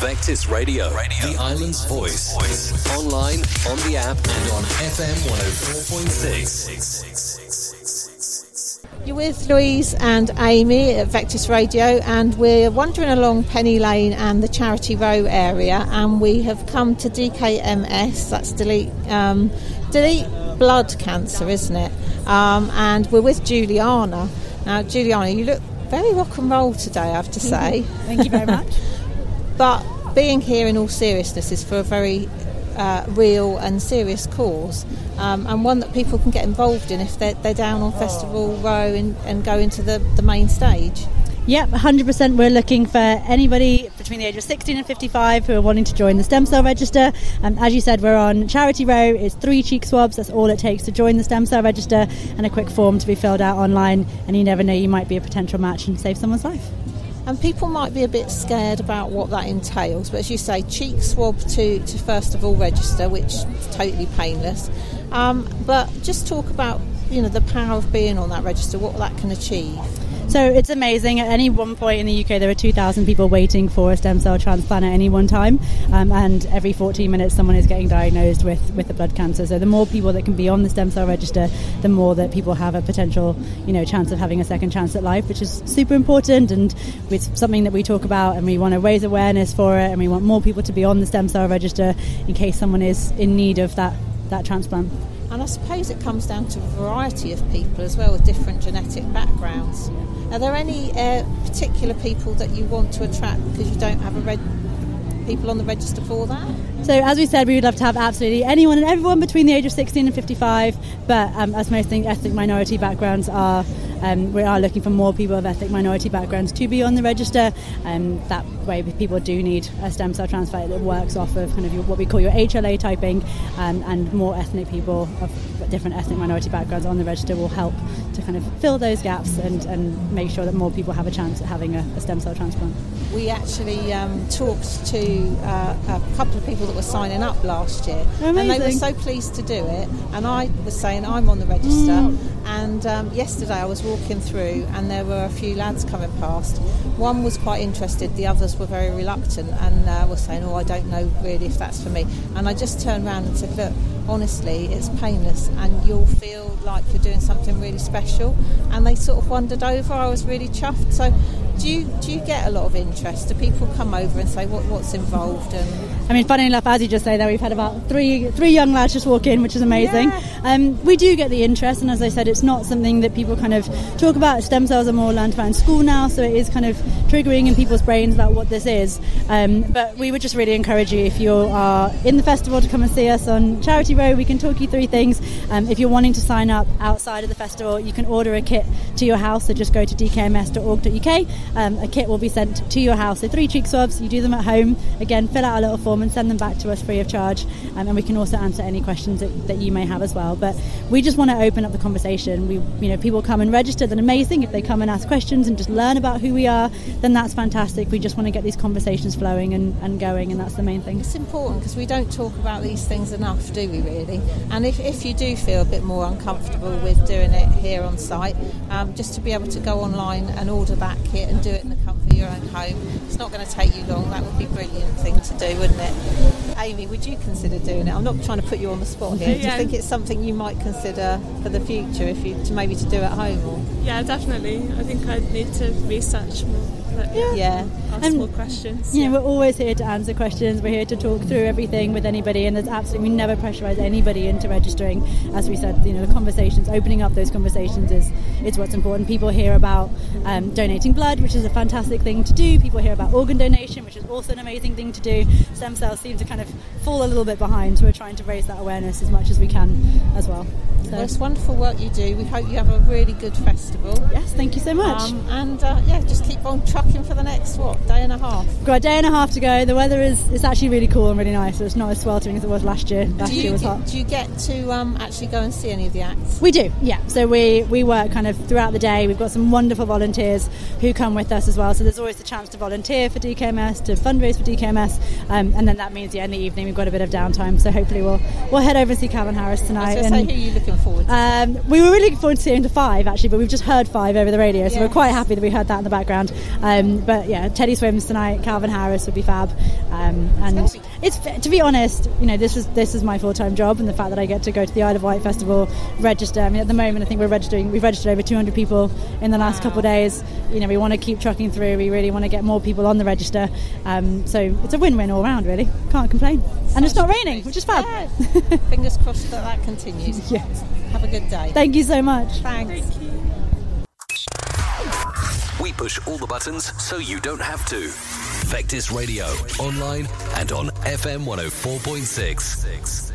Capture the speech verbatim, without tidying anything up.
Vectis Radio, Radio, the island's voice. voice. Online, on the app, and on F M one oh four point six. You're with Louise and Amy at Vectis Radio, and we're wandering along Penny Lane and the Charity Row area, and we have come to D K M S, that's delete, um, delete blood cancer, isn't it? Um, and we're with Juliana. Now, Juliana, you look very rock and roll today, I have to say. Thank you very much. But being here in all seriousness is for a very uh, real and serious cause, um, and one that people can get involved in if they're, they're down on Festival Row and, and go into the, the main stage. Yep, one hundred percent. We're looking for anybody between the age of sixteen and fifty-five who are wanting to join the stem cell register. Um, as you said, we're on Charity Row. It's three cheek swabs. That's all it takes to join the stem cell register, and a quick form to be filled out online. And you never know, you might be a potential match and save someone's life. And people might be a bit scared about what that entails, but as you say, cheek swab to, to first of all register, which is totally painless. Um, but just talk about, you know, the power of being on that register, what that can achieve. So it's amazing. At any one point in the U K, there are two thousand people waiting for a stem cell transplant at any one time, um, and every fourteen minutes someone is getting diagnosed with, with the blood cancer. So the more people that can be on the stem cell register, the more that people have a potential, you know, chance of having a second chance at life, which is super important, and it's something that we talk about, and we want to raise awareness for it, and we want more people to be on the stem cell register in case someone is in need of that, that transplant. And I suppose it comes down to a variety of people as well with different genetic backgrounds. Are there any uh, particular people that you want to attract because you don't have a reg- people on the register for that? So as we said, we would love to have absolutely anyone and everyone between the age of sixteen and fifty-five, but um, as most things, ethnic minority backgrounds are, um, we are looking for more people of ethnic minority backgrounds to be on the register. Um, that way people do need a stem cell transplant that works off of kind of your, what we call your H L A typing, um, and more ethnic people of different ethnic minority backgrounds on the register will help to kind of fill those gaps and, and make sure that more people have a chance at having a, a stem cell transplant. We actually um, talked to uh, a couple of people that were signing up last year. Amazing. And they were so pleased to do it, and I was saying I'm on the register, mm. and um, yesterday I was walking through and there were a few lads coming past. One was quite interested, the others were very reluctant and uh, were saying, oh, I don't know really if that's for me. And I just turned around and said, look, honestly, it's painless and you'll feel like you're doing something really special. And they sort of wandered over. I was really chuffed. So do you do you get a lot of interest? Do people come over and say what what's involved? And I mean, funny enough, as you just say that, we've had about three three young lads just walk in, which is amazing. Yeah. Um, we do get the interest, and as I said, it's not something that people kind of talk about. Stem cells are more learned about in school now, so it is kind of triggering in people's brains about what this is. Um, but we would just really encourage you, if you are in the festival, to come and see us on Charity Row. We can talk you through things. Um, if you're wanting to sign up outside of the festival, you can order a kit to your house, so just go to d k m s dot org dot u k. Um, a kit will be sent to your house. So three cheek swabs, you do them at home. Again, fill out a little form and send them back to us free of charge, um, and we can also answer any questions that, that you may have as well. But we just want to open up the conversation. We, you know, people come and register, then amazing. If they come and ask questions and just learn about who we are, then that's fantastic. We just want to get these conversations flowing and, and going, and that's the main thing. It's important because we don't talk about these things enough, do we really? And if, if you do feel a bit more uncomfortable with doing it here on site, um, just to be able to go online and order that kit and do it in the comfort of your own home, it's not going to take you long. That would be a brilliant thing to do, wouldn't it? Amy, would you consider doing it? I'm not trying to put you on the spot here. Yeah. Do you think it's something you might consider for the future, if you to maybe to do at home? Or? Yeah, definitely. I think I'd need to research more. But yeah. yeah. Ask and, more questions. You yeah. know, we're always here to answer questions. We're here to talk through everything with anybody, and there's absolutely, we never pressurise anybody into registering. As we said, you know, the conversations, opening up those conversations is, is what's important. People hear about um, donating blood, which is a fantastic thing to do. People hear about organ donation, which is also an amazing thing to do. Stem cells seem to kind of fall a little bit behind, so we're trying to raise that awareness as much as we can as well. So. Well, it's wonderful work you do. We hope you have a really good festival. Yes, thank you so much. Um, and uh, yeah, just keep on trucking for the next, what, day and a half? We've got a day and a half to go. The weather is it's actually really cool and really nice, so it's not as sweltering as it was last year. Last do you, year was do, hot. Do you get to um, actually go and see any of the acts? We do, yeah. So we, we work kind of throughout the day. We've got some wonderful volunteers who come with us as well. So there's always the chance to volunteer for D K M S, to fundraise for D K M S, um, and then that means, yeah, in the evening we've got a bit of downtime. So hopefully we'll we'll head over and see Calvin Harris tonight. I was going to say, who are you looking forward to? Um, we were really looking forward to seeing to Five, actually, but we've just heard Five over the radio, so yes. we're quite happy that we heard that in the background. Um, Um, but yeah, Teddy swims tonight. Calvin Harris would be fab. Um, and it's, to be honest, you know, this is this is my full-time job, and the fact that I get to go to the Isle of Wight Festival, register. I mean, at the moment, I think we're registering. We've registered over two hundred people in the last wow. couple of days. You know, we want to keep trucking through. We really want to get more people on the register. Um, so it's a win-win all round, really. Can't complain. And Such it's not raining, which is fab. Yeah. Fingers crossed that that continues. Yes. Have a good day. Thank you so much. Thanks. Thank you. We push all the buttons so you don't have to. Vectis Radio, online and on F M one oh four point six.